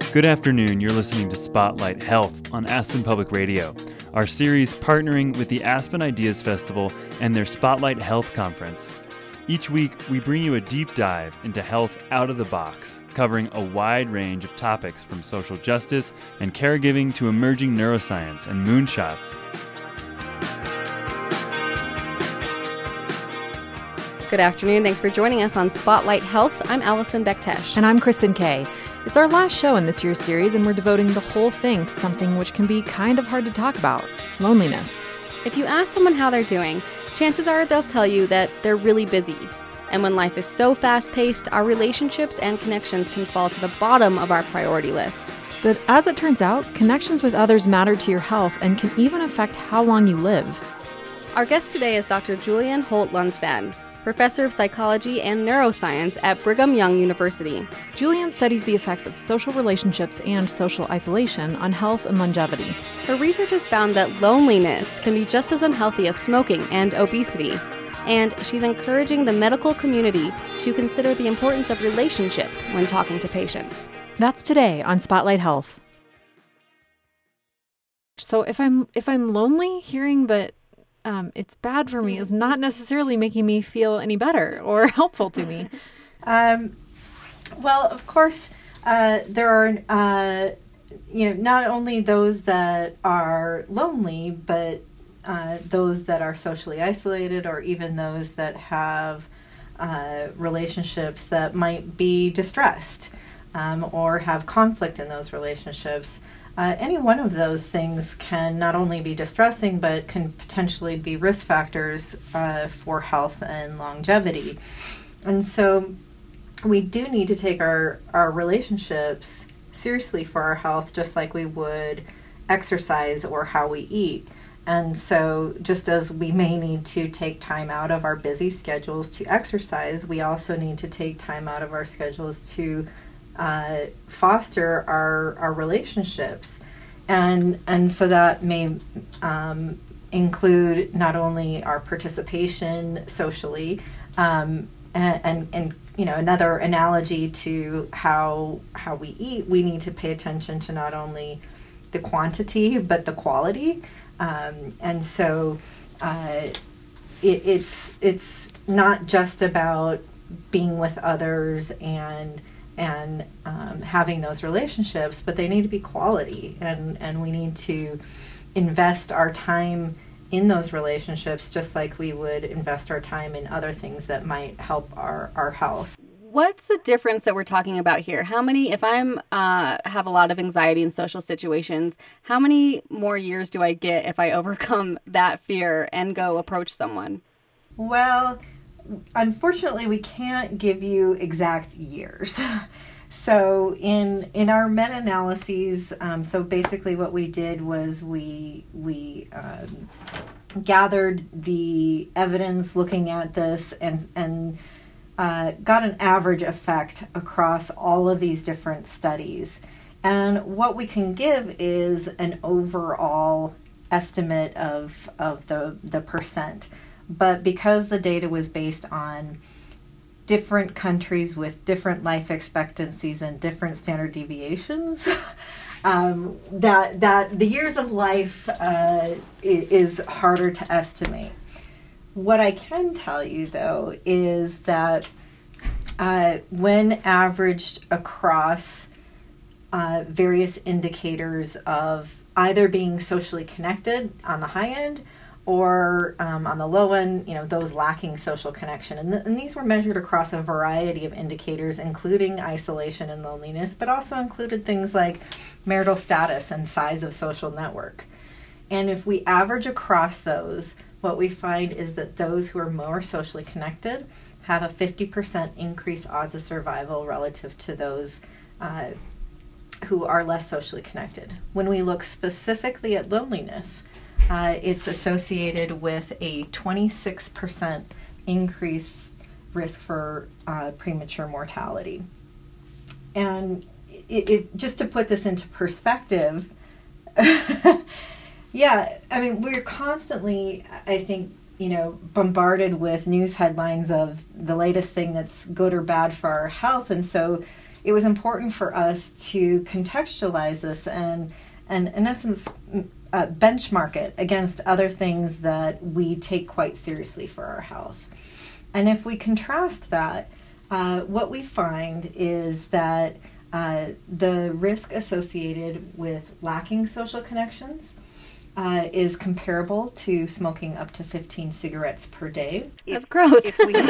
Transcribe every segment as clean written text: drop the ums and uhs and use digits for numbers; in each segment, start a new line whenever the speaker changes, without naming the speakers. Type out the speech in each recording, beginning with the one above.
Good afternoon. You're listening to Spotlight Health on Aspen Public Radio, our series partnering with the Aspen Ideas Festival and their Spotlight Health Conference. Each week, we bring you a deep dive into health out of the box, covering a wide range of topics from social justice and caregiving to emerging neuroscience and moonshots.
Good afternoon. Thanks for joining us on Spotlight Health. I'm Allison Bektesh.
And I'm Kristen Kay. It's our last show in this year's series, and we're devoting the whole thing to something which can be kind of hard to talk about: loneliness.
If you ask someone how they're doing, chances are they'll tell you that they're really busy. And when life is so fast-paced, our relationships and connections can fall to the bottom of our priority list.
But as it turns out, connections with others matter to your health and can even affect how long you live.
Our guest today is Dr. Julian Holt-Lunstad, Professor of Psychology and Neuroscience at Brigham Young University.
Julian studies the effects of social relationships and social isolation on health and longevity.
Her research has found that loneliness can be just as unhealthy as smoking and obesity, and she's encouraging the medical community to consider the importance of relationships when talking to patients.
That's today on Spotlight Health. So if I'm lonely, hearing that it's bad for me is not necessarily making me feel any better or helpful to me.
Well, of course, there are, not only those that are lonely, but those that are socially isolated, or even those that have relationships that might be distressed or have conflict in those relationships. Any one of those things can not only be distressing, but can potentially be risk factors for health and longevity. And so we do need to take our relationships seriously for our health, just like we would exercise or how we eat. And so just as we may need to take time out of our busy schedules to exercise, we also need to take time out of our schedules to foster our relationships, and so that may include not only our participation socially, and another analogy to how we eat. We need to pay attention to not only the quantity but the quality, and so it's not just about being with others and having those relationships, but they need to be quality, and we need to invest our time in those relationships just like we would invest our time in other things that might help our health.
What's the difference that we're talking about here? How many, if I'm have a lot of anxiety in social situations, how many more years do I get if I overcome that fear and go approach someone?
Well, unfortunately, we can't give you exact years. So in our meta-analyses, so basically what we did was we gathered the evidence looking at this and got an average effect across all of these different studies. And what we can give is an overall estimate of the percent. But because the data was based on different countries with different life expectancies and different standard deviations, that the years of life is harder to estimate. What I can tell you, though, is that when averaged across various indicators of either being socially connected on the high end or on the low end, those lacking social connection. And these were measured across a variety of indicators, including isolation and loneliness, but also included things like marital status and size of social network. And if we average across those, what we find is that those who are more socially connected have a 50% increased odds of survival relative to those who are less socially connected. When we look specifically at loneliness, it's associated with a 26% increased risk for premature mortality. And just to put this into perspective, we're constantly, I think, bombarded with news headlines of the latest thing that's good or bad for our health. And so it was important for us to contextualize this and in essence, benchmark it against other things that we take quite seriously for our health. And if we contrast that, what we find is that the risk associated with lacking social connections is comparable to smoking up to 15 cigarettes per day.
That's gross.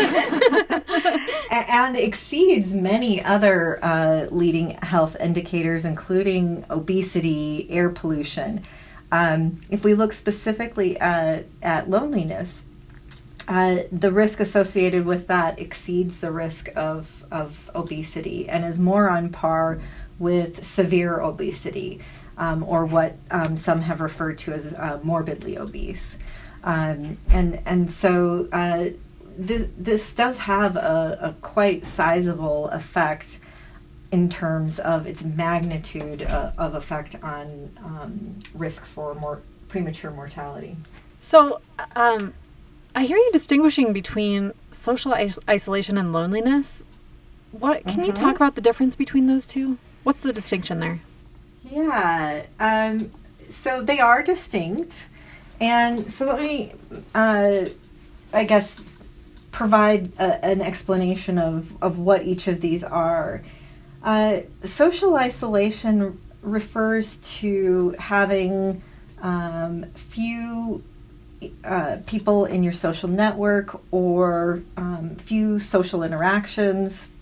And exceeds many other leading health indicators, including obesity, air pollution. If we look specifically at loneliness, the risk associated with that exceeds the risk of obesity and is more on par with severe obesity, or what some have referred to as morbidly obese. And so this does have a quite sizable effect in terms of its magnitude of effect on risk for premature mortality.
So I hear you distinguishing between social isolation and loneliness. Can you talk about the difference between those two? What's the distinction there?
Yeah, so they are distinct, and so let me, I guess, provide an explanation of what each of these are. Social isolation refers to having few people in your social network or few social interactions.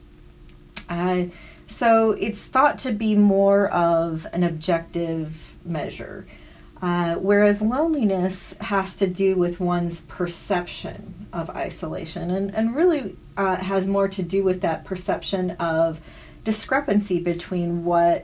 So it's thought to be more of an objective measure, whereas loneliness has to do with one's perception of isolation and really has more to do with that perception of discrepancy between what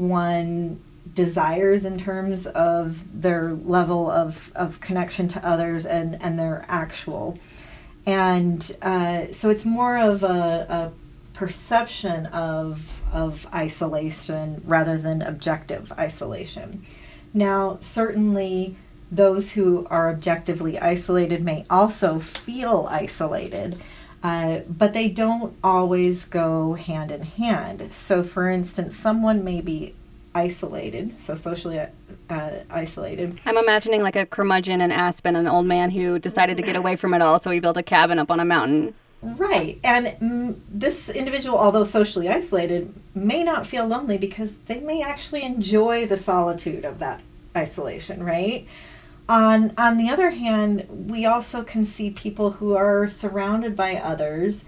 one desires in terms of their level of connection to others and their actual. And so it's more of a perception of isolation rather than objective isolation. Now, certainly those who are objectively isolated may also feel isolated, but they don't always go hand in hand. So, for instance, someone may be isolated, so socially isolated.
I'm imagining like a curmudgeon in Aspen, an old man who decided to get away from it all, so he built a cabin up on a mountain.
Right, and this individual, although socially isolated, may not feel lonely because they may actually enjoy the solitude of that isolation, right? On the other hand, we also can see people who are surrounded by others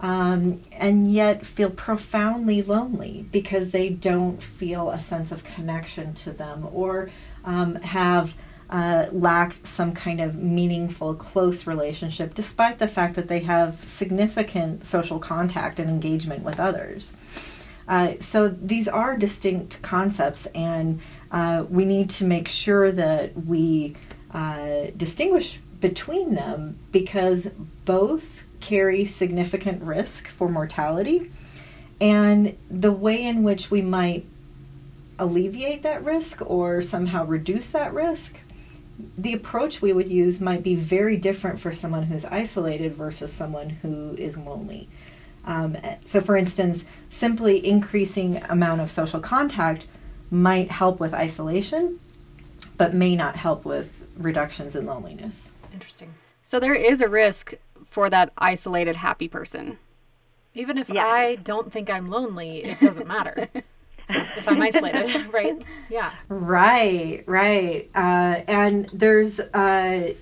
and yet feel profoundly lonely because they don't feel a sense of connection to them or have lacked some kind of meaningful, close relationship, despite the fact that they have significant social contact and engagement with others. So these are distinct concepts, and we need to make sure that we distinguish between them because both carry significant risk for mortality, and the way in which we might alleviate that risk or somehow reduce that risk, the approach we would use might be very different for someone who's isolated versus someone who is lonely. So for instance, simply increasing amount of social contact might help with isolation, but may not help with reductions in loneliness.
Interesting.
So there is a risk for that isolated, happy person.
Even if I don't think I'm lonely, it doesn't matter. If I'm isolated, right? Yeah.
Right. And there's, the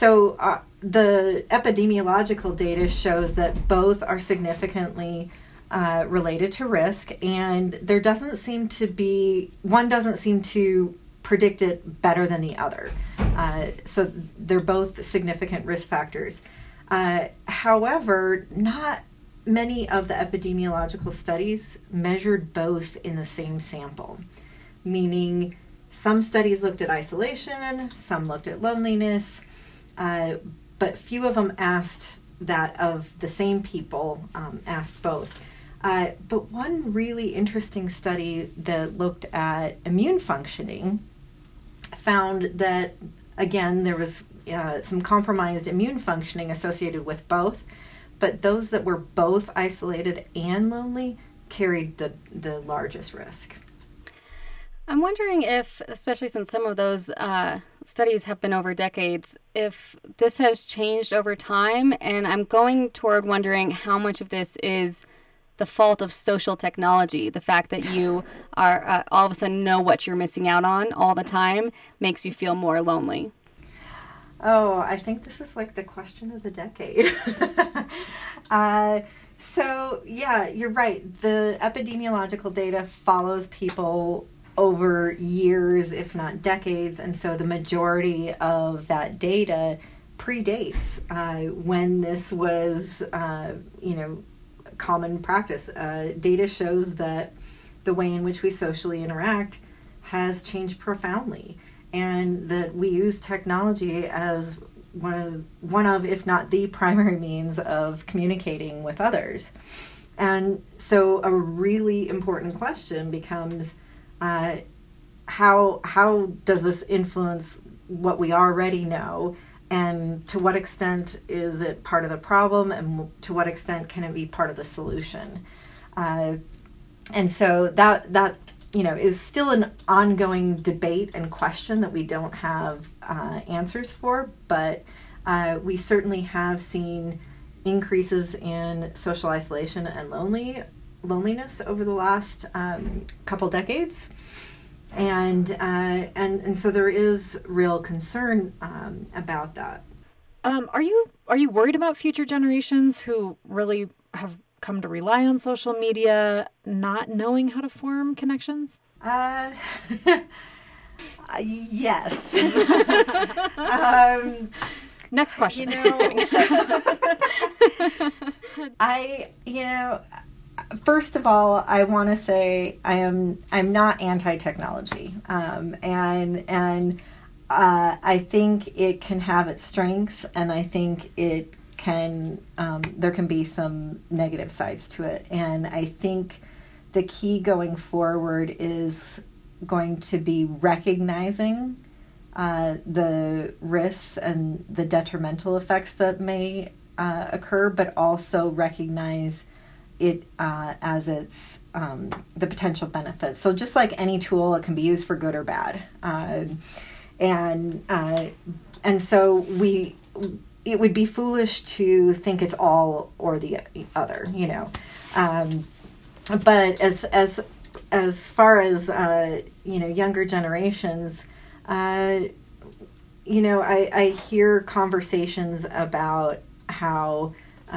epidemiological data shows that both are significantly related to risk, and there doesn't seem to be, one doesn't seem to predict it better than the other. So they're both significant risk factors. However, not many of the epidemiological studies measured both in the same sample, meaning some studies looked at isolation, some looked at loneliness, but few of them asked that of the same people, asked both. But one really interesting study that looked at immune functioning found that, again, there was some compromised immune functioning associated with both, but those that were both isolated and lonely carried the largest risk.
I'm wondering if, especially since some of those studies have been over decades, if this has changed over time. And I'm going toward wondering how much of this is the fault of social technology. The fact that you are all of a sudden know what you're missing out on all the time makes you feel more lonely.
Oh, I think this is like the question of the decade. So, yeah, you're right. The epidemiological data follows people over years, if not decades, and so the majority of that data predates when this was, common practice. Data shows that the way in which we socially interact has changed profoundly, and that we use technology as one of, if not the primary means of communicating with others. And so a really important question becomes, how does this influence what we already know, and to what extent is it part of the problem, and to what extent can it be part of the solution? And so that is still an ongoing debate and question that we don't have answers for, but we certainly have seen increases in social isolation and loneliness over the last couple decades, and so there is real concern about that.
Are you worried about future generations who really have come to rely on social media, not knowing how to form connections?
Yes.
Next question.
Just kidding. First of all, I want to say I'm not anti-technology, and I think it can have its strengths, and I think it can there can be some negative sides to it, and I think the key going forward is going to be recognizing the risks and the detrimental effects that may occur, but also recognize it as its the potential benefits. So just like any tool, it can be used for good or bad, and so it would be foolish to think it's all or the other, but as far as younger generations, I hear conversations about how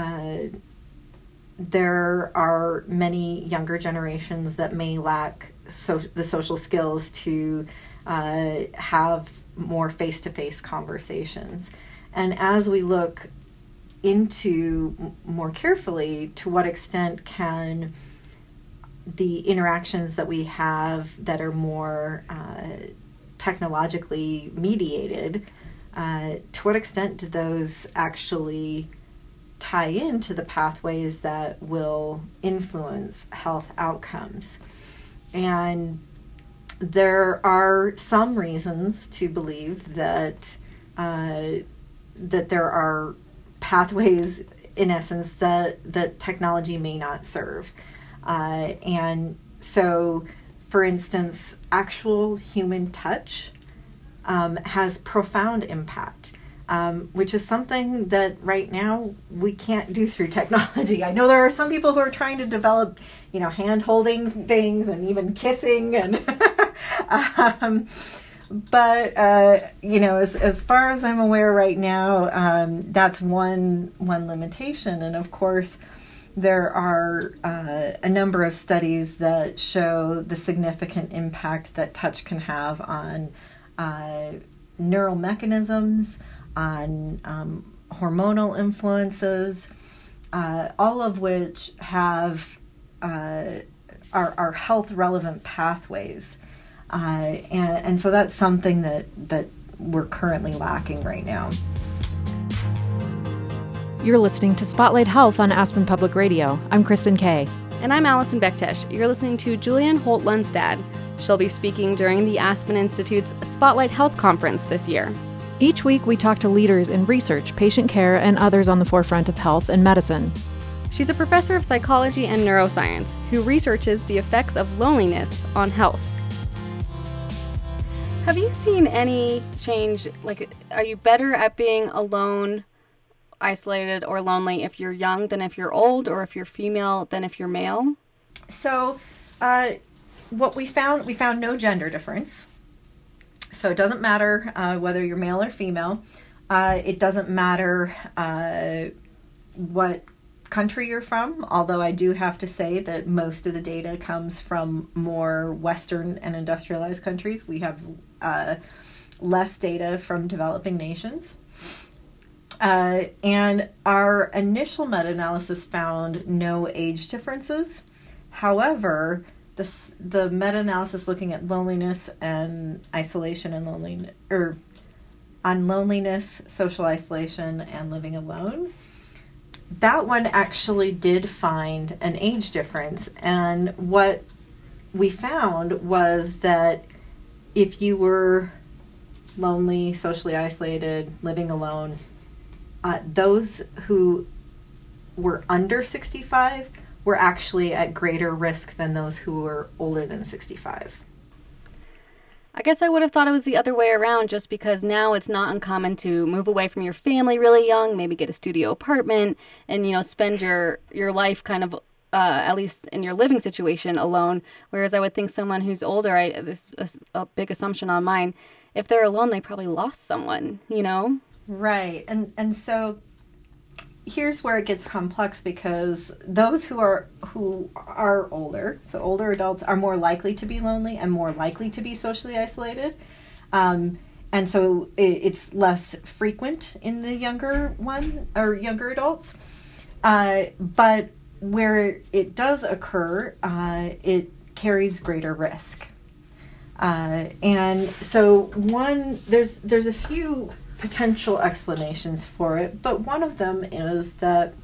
there are many younger generations that may lack the social skills to have more face-to-face conversations. And as we look into more carefully to what extent can the interactions that we have that are more technologically mediated, to what extent do those actually tie into the pathways that will influence health outcomes? And there are some reasons to believe that that there are pathways, in essence, that technology may not serve. And so, for instance, actual human touch has profound impact, which is something that right now we can't do through technology. I know there are some people who are trying to develop, hand-holding things and even kissing, and but as far as I'm aware right now, that's one limitation. And of course, there are a number of studies that show the significant impact that touch can have on neural mechanisms, on hormonal influences, all of which have are health relevant pathways, and so that's something that we're currently lacking right now.
You're listening to Spotlight Health on Aspen Public Radio. I'm Kristen Kay.
And I'm Allison Bektesh. You're listening to Julianne Holt-Lundstad. She'll be speaking during the Aspen Institute's Spotlight Health Conference this year.
Each week we talk to leaders in research, patient care, and others on the forefront of health and medicine.
She's a professor of psychology and neuroscience who researches the effects of loneliness on health. Have you seen any change? Like, are you better at being alone, isolated, or lonely if you're young than if you're old, or if you're female than if you're male?
So, what we found no gender difference. So it doesn't matter whether you're male or female. It doesn't matter what country you're from, although I do have to say that most of the data comes from more Western and industrialized countries. We have less data from developing nations. And our initial meta-analysis found no age differences. However, the meta-analysis looking at loneliness and isolation and loneliness, social isolation, and living alone, that one actually did find an age difference. And what we found was that if you were lonely, socially isolated, living alone, those who were under 65 were actually at greater risk than those who were older than 65.
I guess I would have thought it was the other way around, just because now it's not uncommon to move away from your family really young, maybe get a studio apartment, and, spend your life kind of, at least in your living situation, alone. Whereas I would think someone who's older, this is a big assumption on mine, if they're alone, they probably lost someone,
Right. And so here's where it gets complex, because those who are older, so older adults, are more likely to be lonely and more likely to be socially isolated. And so it's less frequent in the younger adults. But where it does occur, it carries greater risk. And so there's a few potential explanations for it, but one of them is that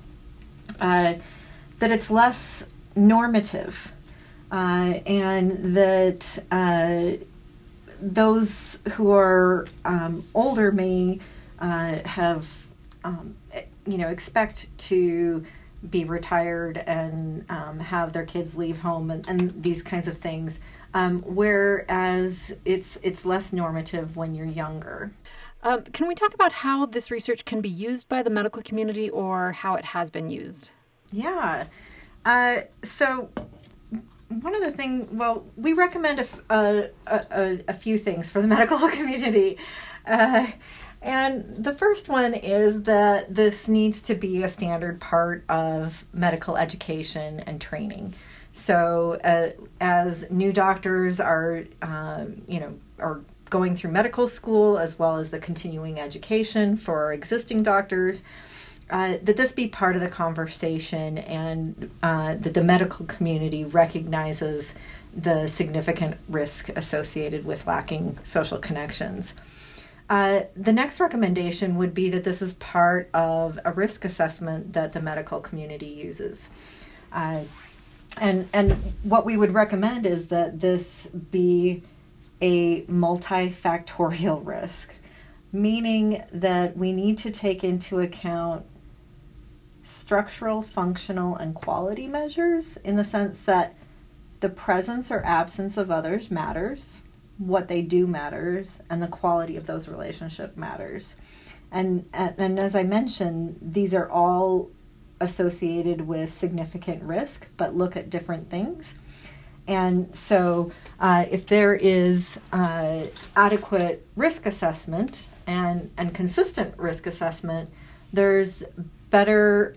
it's less normative, and that those who are older may have expect to be retired and have their kids leave home and these kinds of things, whereas it's less normative when you're younger.
Can we talk about how this research can be used by the medical community, or how it has been used?
Yeah. So one of the things, we recommend a few things for the medical community. And the first one is that this needs to be a standard part of medical education and training. So as new doctors are going through medical school, as well as the continuing education for existing doctors, that this be part of the conversation, and that the medical community recognizes the significant risk associated with lacking social connections. The next recommendation would be that this is part of a risk assessment that the medical community uses. And what we would recommend is that this be a multifactorial risk, meaning that we need to take into account structural, functional, and quality measures, in the sense that the presence or absence of others matters, what they do matters, and the quality of those relationships matters. And as I mentioned, these are all associated with significant risk, but look at different things. And so if there is adequate risk assessment and consistent risk assessment, they're better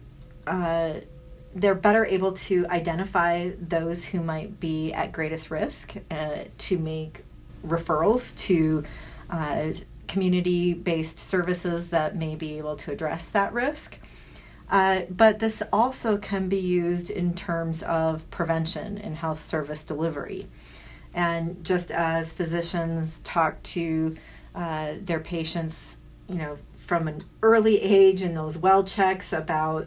able to identify those who might be at greatest risk, to make referrals to community-based services that may be able to address that risk. But this also can be used in terms of prevention in health service delivery. And just as physicians talk to their patients, from an early age in those well checks about,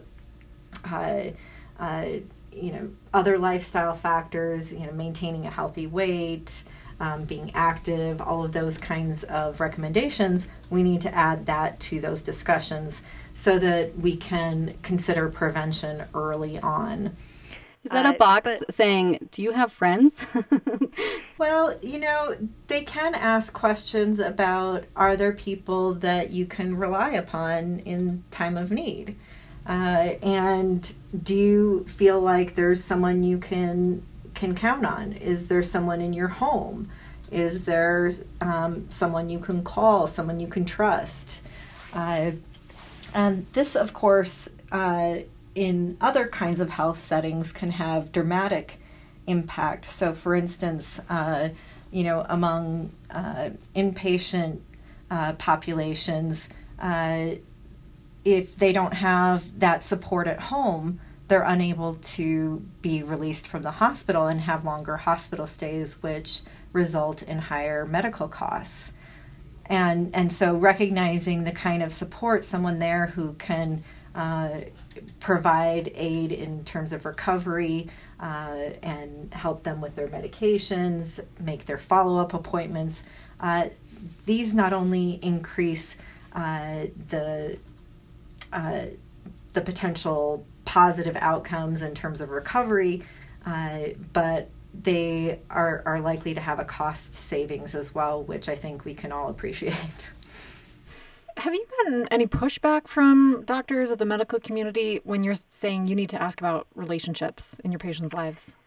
other lifestyle factors, maintaining a healthy weight, being active, all of those kinds of recommendations, we need to add that to those discussions so that we can consider prevention early on.
Is that a box saying, do you have friends?
Well, they can ask questions about, are there people that you can rely upon in time of need? And do you feel like there's someone you can count on? Is there someone in your home? Is there someone you can call, someone you can trust? And this, of course, in other kinds of health settings can have dramatic impact. So, for instance, among inpatient populations, if they don't have that support at home, they're unable to be released from the hospital and have longer hospital stays, which result in higher medical costs. And so recognizing the kind of support, someone there who can provide aid in terms of recovery and help them with their medications, make their follow-up appointments, these not only increase the potential positive outcomes in terms of recovery, but they are likely to have a cost savings as well, which I think we can all appreciate.
Have you gotten any pushback from doctors or the medical community when you're saying you need to ask about relationships in your patients' lives?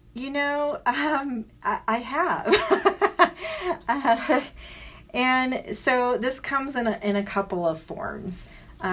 I have. And so this comes in a couple of forms.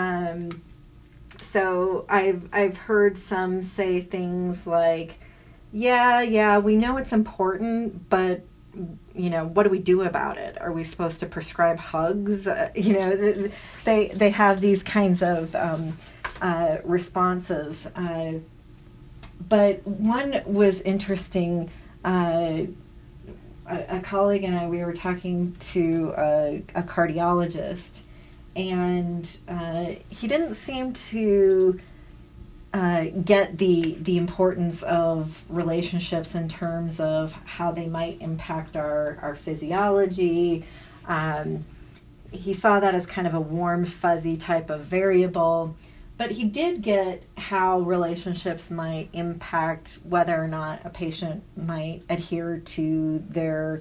So I've heard some say things like, yeah, we know it's important, but what do we do about it? Are we supposed to prescribe hugs? They have these kinds of responses. But one was interesting. A colleague and I, we were talking to a cardiologist, and he didn't seem to get the importance of relationships in terms of how they might impact our physiology. He saw that as kind of a warm, fuzzy type of variable, but he did get how relationships might impact whether or not a patient might adhere to their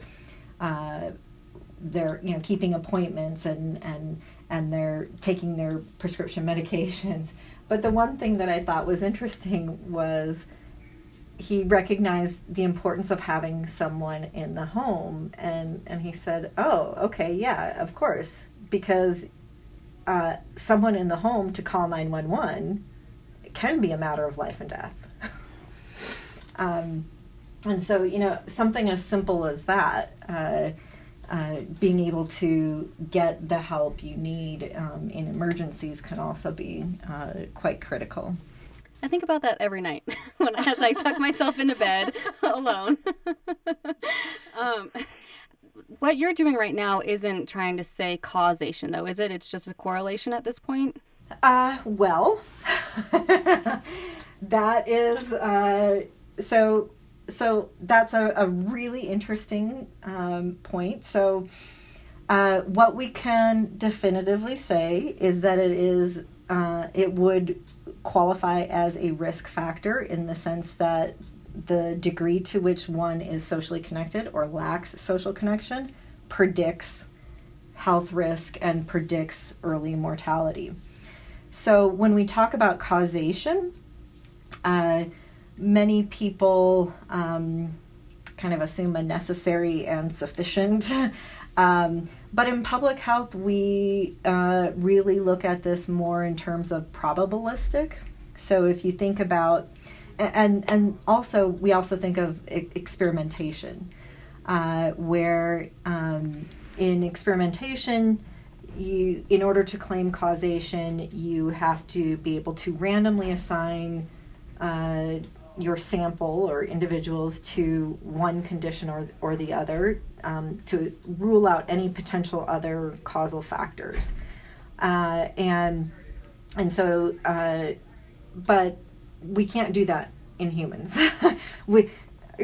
keeping appointments and they're taking their prescription medications. But the one thing that I thought was interesting was he recognized the importance of having someone in the home. And he said, oh, okay, yeah, of course, because someone in the home to call 911 can be a matter of life and death. And so, something as simple as that, being able to get the help you need in emergencies can also be quite critical.
I think about that every night as I tuck myself into bed alone. What you're doing right now isn't trying to say causation, though, is it? It's just a correlation at this point?
Well, that is... So that's a really interesting point. So what we can definitively say is that it would qualify as a risk factor in the sense that the degree to which one is socially connected or lacks social connection predicts health risk and predicts early mortality. So when we talk about causation, many people kind of assume a necessary and sufficient. But in public health, we really look at this more in terms of probabilistic. So if you think about, and also we also think of experimentation, where in experimentation, in order to claim causation, you have to be able to randomly assign your sample or individuals to one condition or the other to rule out any potential other causal factors. And so, but we can't do that in humans.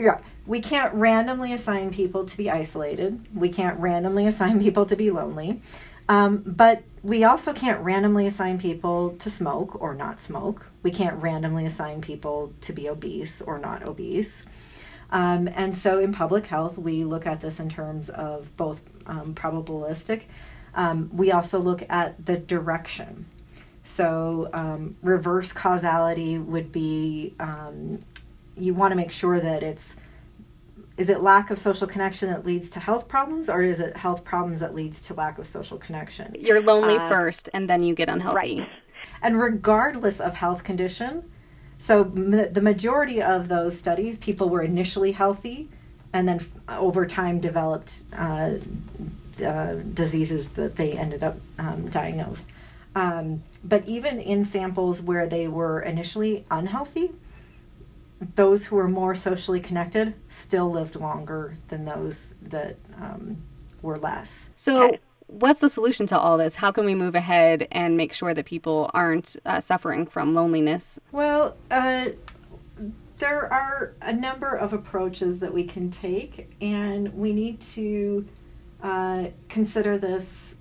we can't randomly assign people to be isolated. We can't randomly assign people to be lonely. But we also can't randomly assign people to smoke or not smoke. We can't randomly assign people to be obese or not obese. And so in public health, we look at this in terms of both probabilistic. We also look at the direction. So reverse causality would be, you want to make sure that is it lack of social connection that leads to health problems, or is it health problems that leads to lack of social connection?
You're lonely first, and then you get unhealthy.
Right. And regardless of health condition, so the majority of those studies, people were initially healthy, and then over time developed diseases that they ended up dying of. But even in samples where they were initially unhealthy, those who were more socially connected still lived longer than those that were less.
So what's the solution to all this? How can we move ahead and make sure that people aren't suffering from loneliness?
Well, there are a number of approaches that we can take, and we need to consider this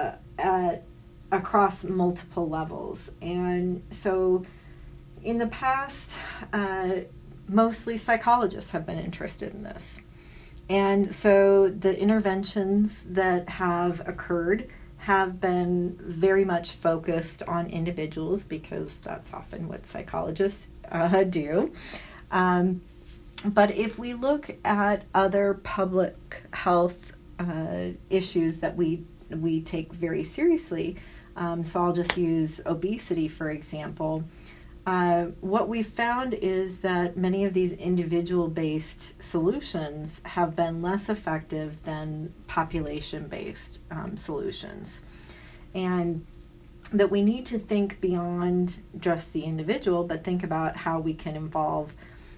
across multiple levels. And so in the past, mostly psychologists have been interested in this. And so the interventions that have occurred have been very much focused on individuals, because that's often what psychologists do. But if we look at other public health issues that we take very seriously, so I'll just use obesity, for example. What we've found is that many of these individual-based solutions have been less effective than population-based solutions. And that we need to think beyond just the individual, but think about how we can involve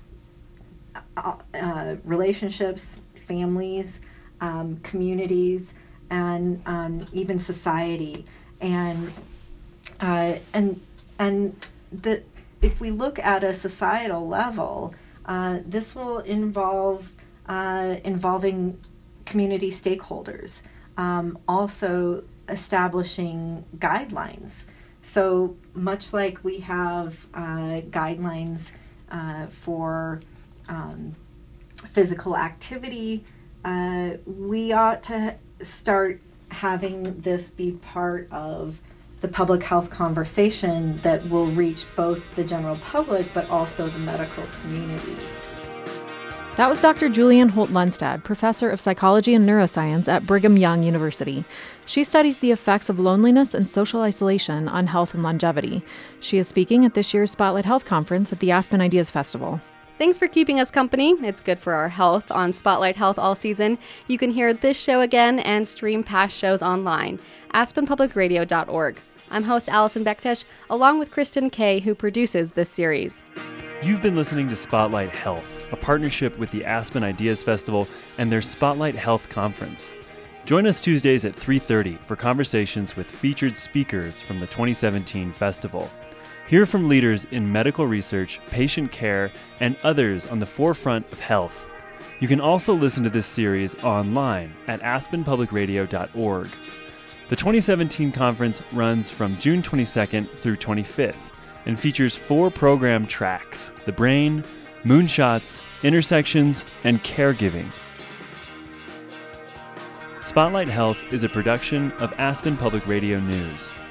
relationships, families, communities, and even society. And if we look at a societal level, this will involve involving community stakeholders, also establishing guidelines. So much like we have guidelines for physical activity, we ought to start having this be part of the public health conversation that will reach both the general public but also the medical community.
That was Dr. Julianne Holt-Lunstad, professor of psychology and neuroscience at Brigham Young University. She studies the effects of loneliness and social isolation on health and longevity. She is speaking at this year's Spotlight Health Conference at the Aspen Ideas Festival.
Thanks for keeping us company. It's good for our health on Spotlight Health all season. You can hear this show again and stream past shows online. AspenPublicRadio.org. I'm host Allison Bektesh, along with Kristen Kay, who produces this series.
You've been listening to Spotlight Health, a partnership with the Aspen Ideas Festival and their Spotlight Health Conference. Join us Tuesdays at 3:30 for conversations with featured speakers from the 2017 festival. Hear from leaders in medical research, patient care, and others on the forefront of health. You can also listen to this series online at aspenpublicradio.org. The 2017 conference runs from June 22nd through 25th and features 4 program tracks: the brain, moonshots, intersections, and caregiving. Spotlight Health is a production of Aspen Public Radio News.